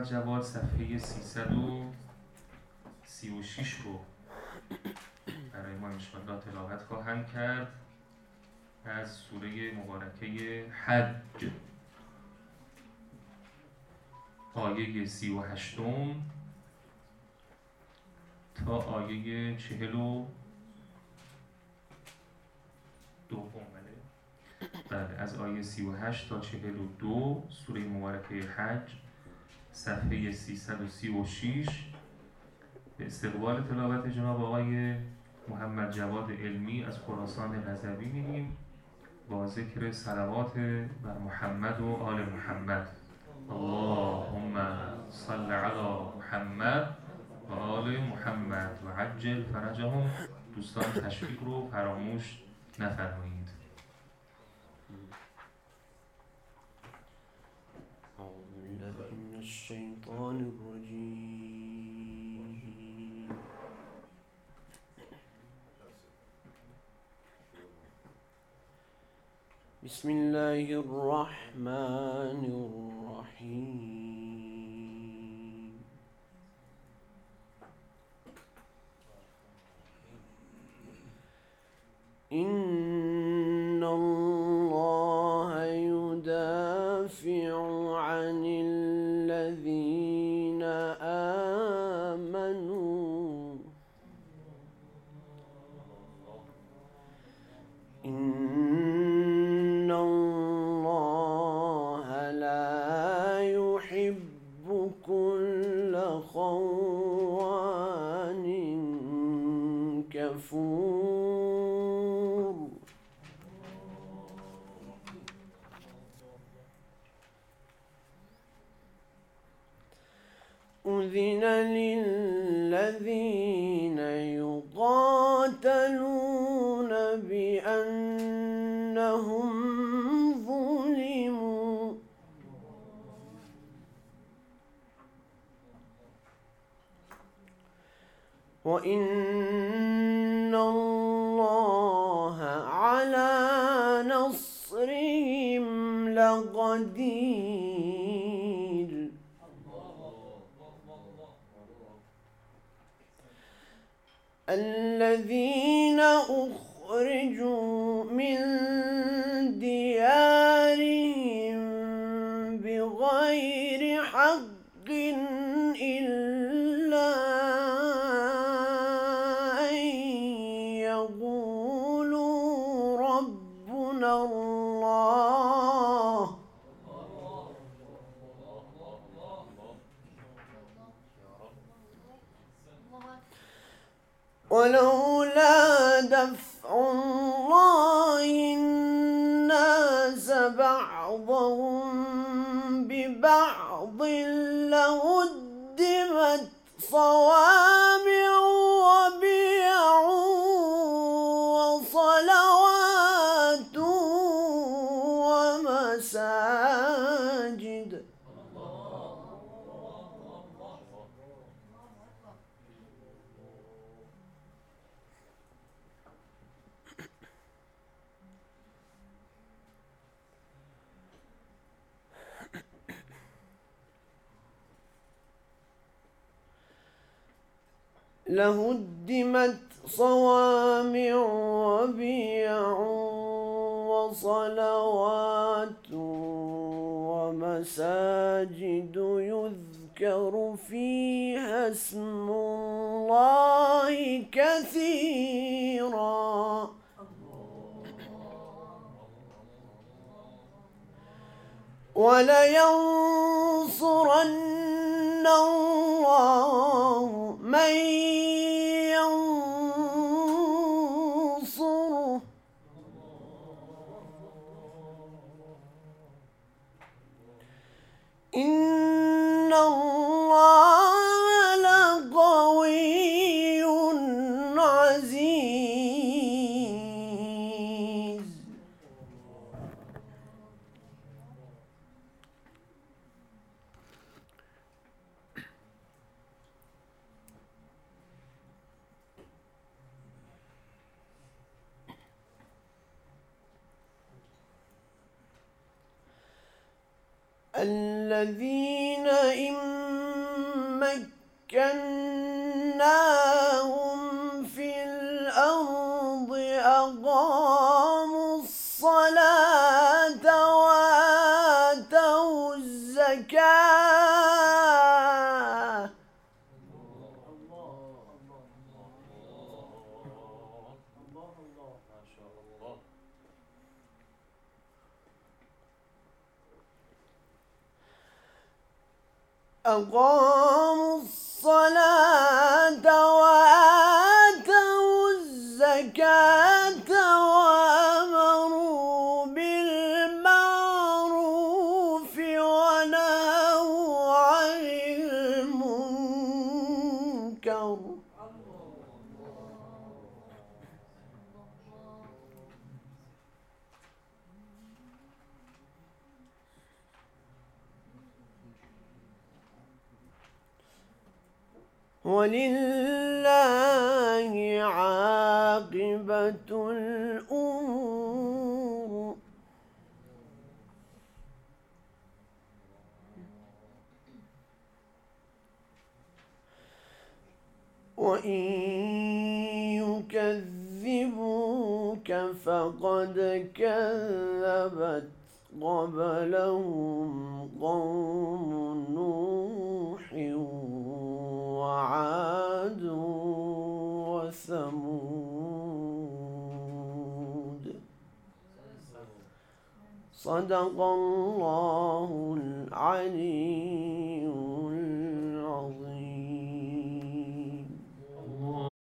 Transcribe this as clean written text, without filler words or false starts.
محمد جواد صفحه 336 رو برای ما انشاءالله تلاوت خواهند کرد از سوره مبارکه حج، آیه 38 تا آیه 42. بله، از آیه 38 تا 42 سوره مبارکه حج صفحه 336 به استقبال تلاوت جناب آقای محمد جواد علمی از خراسان رضوی می‌ریم با ذکر صلوات بر محمد و آل محمد. اللهم صل علی محمد و آل محمد و عجل فرجهم. دوستان تشویق رو فراموش نفرمایید. أعوذ بالله من الشيطان الرجيم. بسم الله الرحمن الرحيم. إن الله يدافع عن الذين آمنوا إن الله لا يحب كل خوان كفور. أذن للذين يقاتلون بأنهم ظلموا وإن الله على نصرهم لقدير. الذين أخرجوا من ديارهم بغير حق إلا أن يقولوا ربنا الله ولولا دفع الله الناس بعضهم ببعض لهدمت صوامع وبيع وصلوات ومساجد. لهدمت صوامع وبيع وصلوات ومساجد يذكر فيها اسم الله كثيرا ولينصرن الله من ينصره إن الله لقوي عزيز. الذين إن مكناهم في الأرض أقاموا الصلاة وآتوا الزكاة أقاموا الصلاة وآتوا الزكاة وأمروا بالمعروف ونهوا عن المنكر ولله عاقبة الأمور وإن يكذبوك فقد كذبت قبلهم قوم نوح وعاد وثمود صدق الله العلي